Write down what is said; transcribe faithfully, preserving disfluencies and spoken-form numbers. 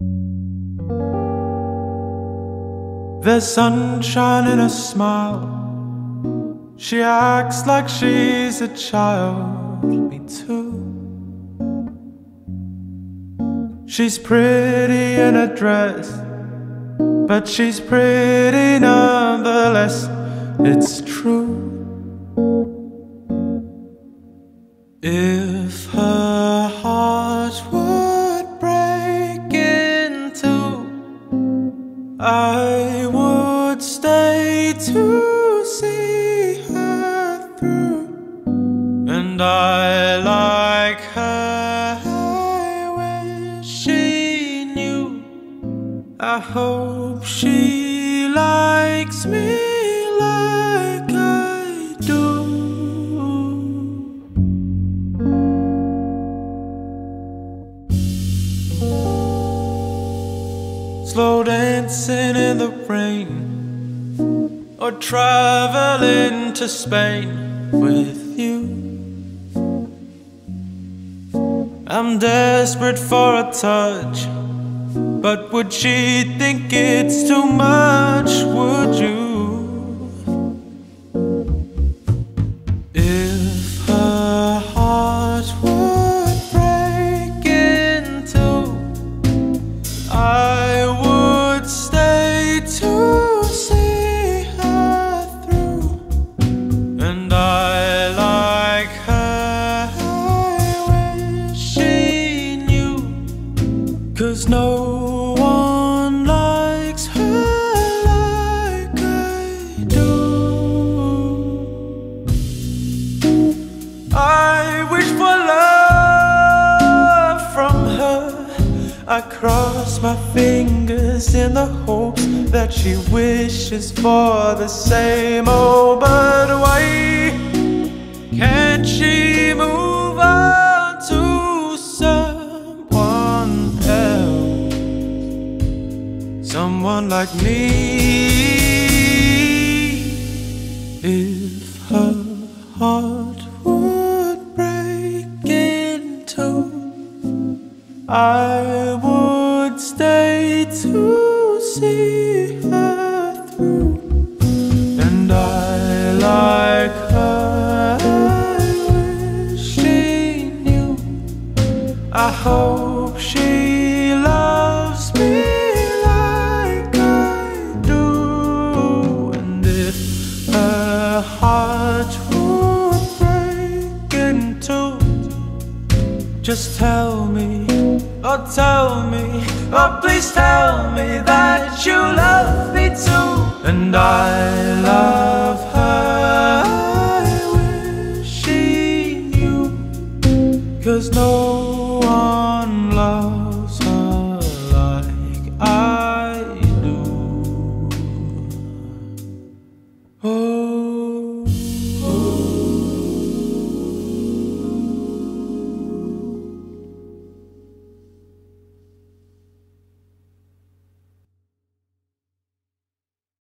There's sunshine in her smile. She acts like she's a child, me too. She's pretty in a dress, but she's pretty nonetheless, it's true. If her heart would break in two, I would stay to see her through. And I like her, I wish she knew. I hope she likes me like I do. Slow dancing in the rain, or traveling to Spain with you. I'm desperate for a touch, but would she think it's too much? Would you? If her heart would break in two, I would stay to see her through. And I like her, I wish she knew, 'cause no one likes her like I do. I wish for love from her. I cross my fingers in the hopes that she wishes for the same. Oh, but why can't she move on to someone else? Someone like me. If her heart would break in two, I would stay to see her through. And I like her, I wish she knew. I hope she loves me like I do. And if her heart would break in two, just tell me, oh tell me, oh please tell me that you love me too. And I love her, I wish she knew, 'cause no